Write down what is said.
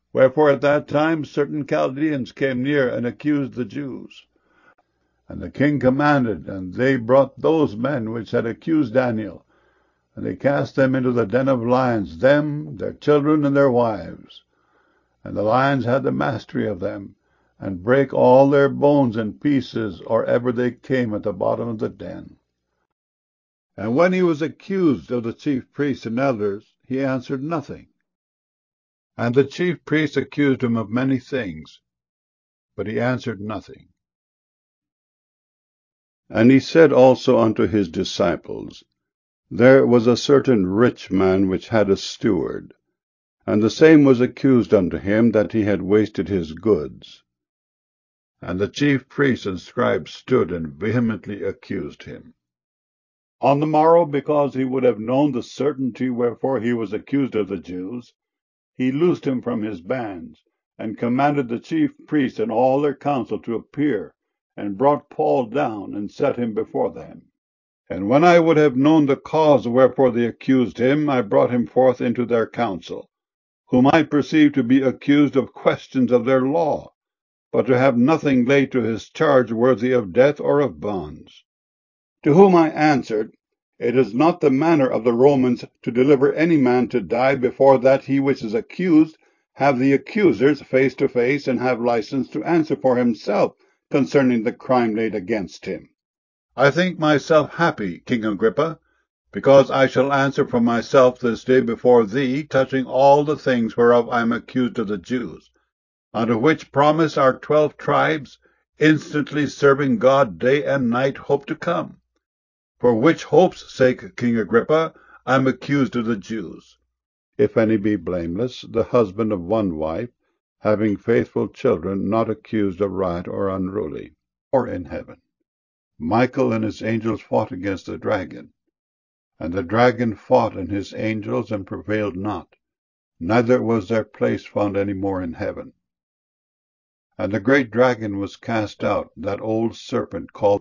Wherefore at that time certain Chaldeans came near and accused the Jews. And the king commanded, and they brought those men which had accused Daniel, and they cast them into the den of lions, them, their children, and their wives. And the lions had the mastery of them, and brake all their bones in pieces, or ever they came at the bottom of the den. And when he was accused of the chief priests and elders, he answered nothing. And the chief priests accused him of many things, but he answered nothing. And he said also unto his disciples, There was a certain rich man which had a steward, and the same was accused unto him that he had wasted his goods. And the chief priests and scribes stood and vehemently accused him. On the morrow, because he would have known the certainty wherefore he was accused of the Jews, he loosed him from his bands, and commanded the chief priests and all their council to appear, and brought Paul down, and set him before them. And when I would have known the cause wherefore they accused him, I brought him forth into their council, whom I perceived to be accused of questions of their law, but to have nothing laid to his charge worthy of death or of bonds. To whom I answered, It is not the manner of the Romans to deliver any man to die before that he which is accused have the accusers face to face, and have license to answer for himself concerning the crime laid against him. I think myself happy, King Agrippa, because I shall answer for myself this day before thee touching all the things whereof I am accused of the Jews, unto which promise our 12 tribes, instantly serving God day and night, hope to come. For which hope's sake, King Agrippa, I am accused of the Jews. If any be blameless, the husband of one wife, having faithful children, not accused of riot or unruly. Or in heaven, Michael and his angels fought against the dragon. And the dragon fought and his angels, and prevailed not, neither was their place found any more in heaven. And the great dragon was cast out, that old serpent called